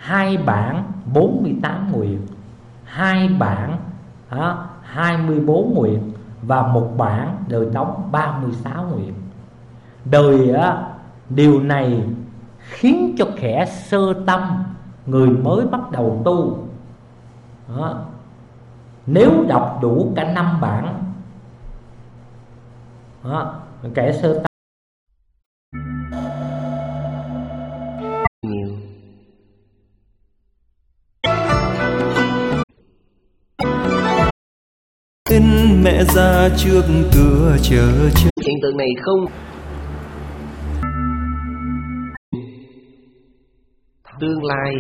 2 bản 48 nguyện, 2 bản 24 nguyện và 1 bản đời Tống 36 nguyện. Điều này khiến cho kẻ sơ tâm, người mới bắt đầu tu, nếu đọc đủ cả 5 bản, kẻ sơ tâm nhiều. Tên mẹ ra trước cửa chờ. Hiện tượng này không tương lai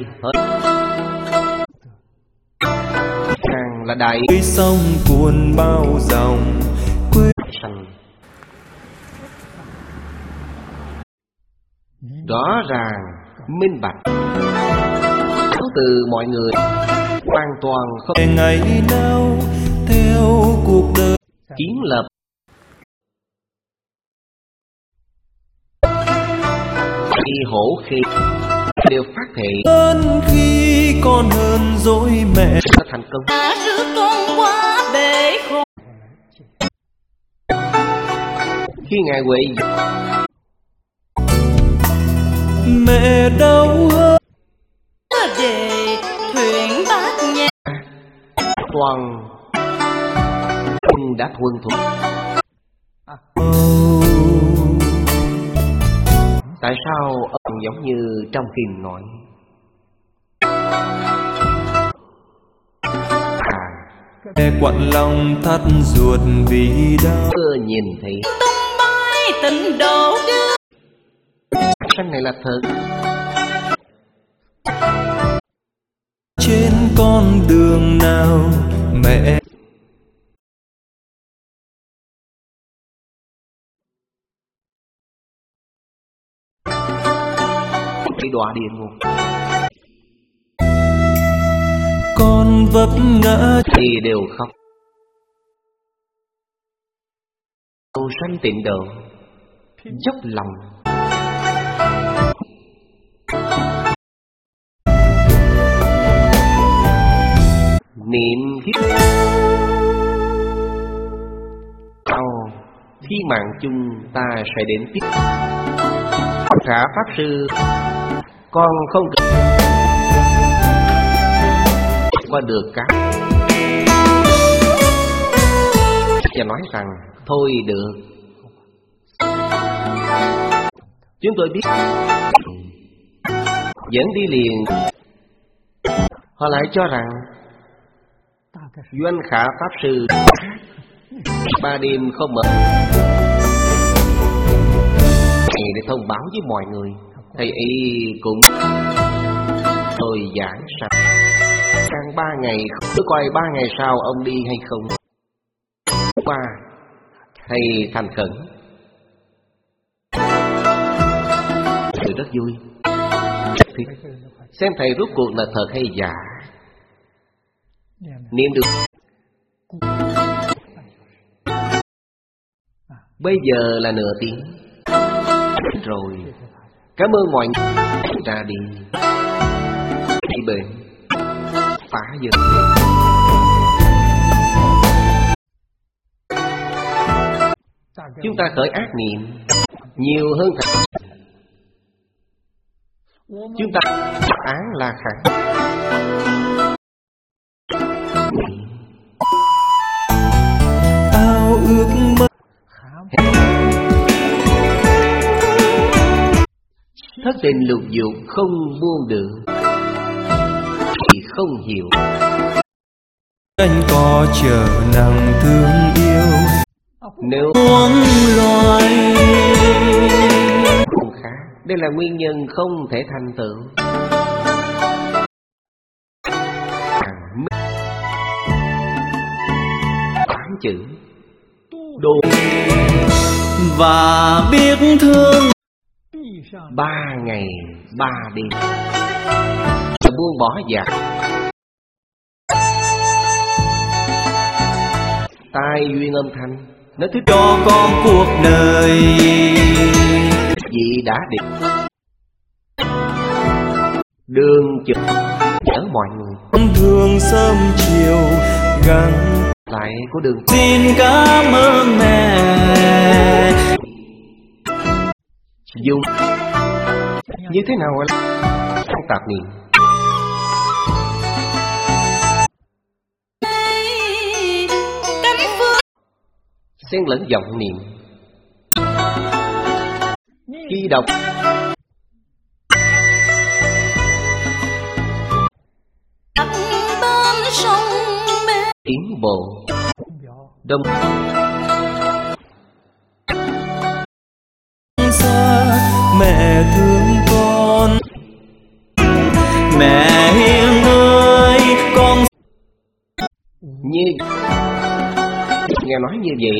càng là đại sông cuồn bao dòng quê sanh. Rõ ràng minh bạch từ mọi người, hoàn toàn không ngày nào theo cuộc đời kiến lập khi hổ khi đều phát thể hơn khi con hơn dối mẹ đã thành công. Khi ngài Huệ mẹ đau hơn để thuyền bát nhã toàn đã thuần thục. Tại sao ông giống như trong kinh nói mẹ quặn lòng thắt ruột vì đau chưa nhìn thấy tung bay tình độ đưa sanh này là thật. trên con đường nào mẹ cái đọa địa ngục con vấp ngã thì đều khóc. Cầu sanh tịnh độ, dốc lòng niệm kiếp sau khi mạng chung ta sẽ đến tiếp. Cả pháp sư con không cần qua được cả và nói rằng thôi được. Chúng tôi biết dẫn đi liền, họ lại cho rằng Doanh Khả pháp sư 3 đêm không mở để thông báo với mọi người. Thầy ấy cũng tôi giảng sạch càng 3 ngày, tôi coi 3 ngày sau ông đi hay không. Qua thầy thành khẩn, tôi rất vui. Xem thầy rốt cuộc là thật hay giả. Niệm được bây giờ là nửa tiếng rồi. Cảm ơn mọi người. Ra đi bệnh phá giờ. Chúng ta khởi ác niệm nhiều hơn thật. Chúng ta án là khẳng ao ước mơ thất tình lục dục không buông được thì không hiểu. anh có chờ nàng thương yêu Nếu muôn loài không khác, đây là nguyên nhân không thể thành tựu. 8 chữ đồ và biết thương 3 ngày 3 đêm là buông bỏ giặc. Tai duyên âm thanh nó thích cho con cuộc đời vì đã định đường chở mọi người thương sớm chiều gắng lại của đường. xin cảm ơn mẹ Dùng như thế nào trong tạp niệm cánh phương xen lẫn giọng niệm khi đọc đặt bên sông mê tiến bộ đông xa mẹ thương con mẹ hiền ơi con như nghe nói như vậy.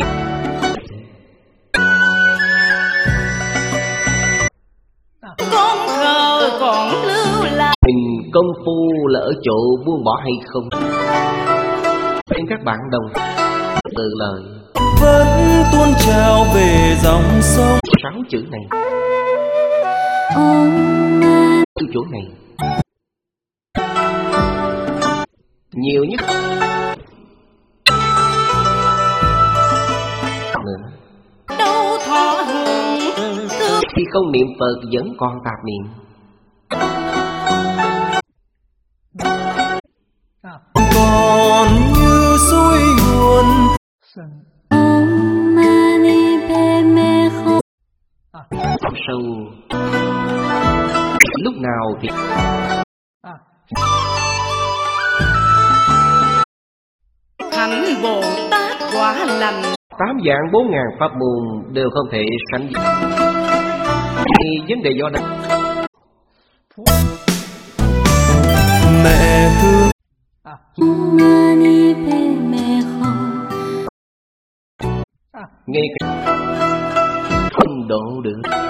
con thờ còn lưu lại Mình công phu là ở chỗ buông bỏ hay không? Nên các bạn đồng từ lời vẫn tuôn trào về dòng sông 6 chữ này, từ chỗ này nhiều nhất nữa. đâu thọ hưởng thương Khi không niệm Phật vẫn còn tạp niệm. còn như suối nguồn Sâu lúc nào thì thành Bồ Tát quả lành 8 dạng 4 ngàn pháp môn đều không thể sánh thì vấn đề do đâu? mẹ thương Ngay cả không độ được